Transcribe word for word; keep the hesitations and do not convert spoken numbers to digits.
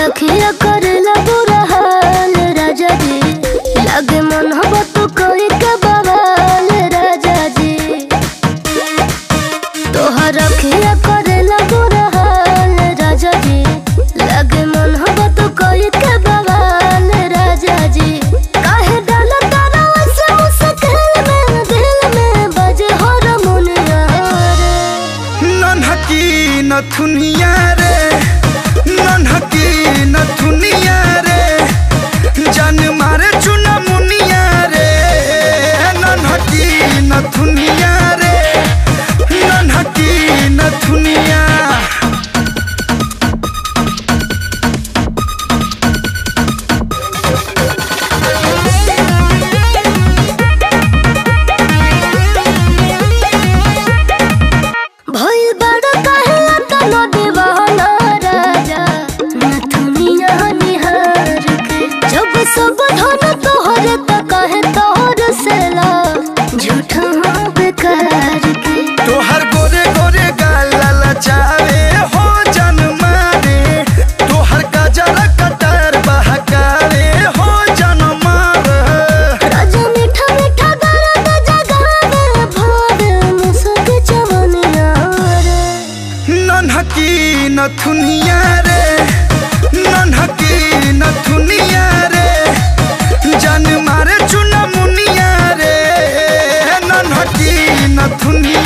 रखिया करेला बुरा हाल राजा जी, लगे मन हवा तो कोई के बवाल राजा जी। तोहर रखिया करेला बुरा हाल राजा जी, लगे मन हवा तो कोई के बवाल राजा जी। काहे डाला तारा ऐसे मुश्किल में, दिल में बजे हारमोनिया रे। नन्हकी नथुनिया रे, नन्हकी नथुनिया रे, जान मारे चुना मुनिया रे। नन्हकी नथुनिया रे, नन्हकी नथुनिया। भइल बड़ा काहे तना दीवाना राजा, नथुनिया निहार के। जब सब धन तोहरे त काहे तोहर सेला, झूठा बेकार के। तोहर गोरे गोरे गाल ललचावे हो जन मारे, तोहर गजर कटर बहकावे हो जन मारे। राजा मीठा मीठा गाना जगावे, भावे मुसक चवनिया रे। नन्हकी नथुनिया रे, नन्हकी नथुनिया रे, जान मारे चुना मुनिया रे। नन्हकी नथुनिया।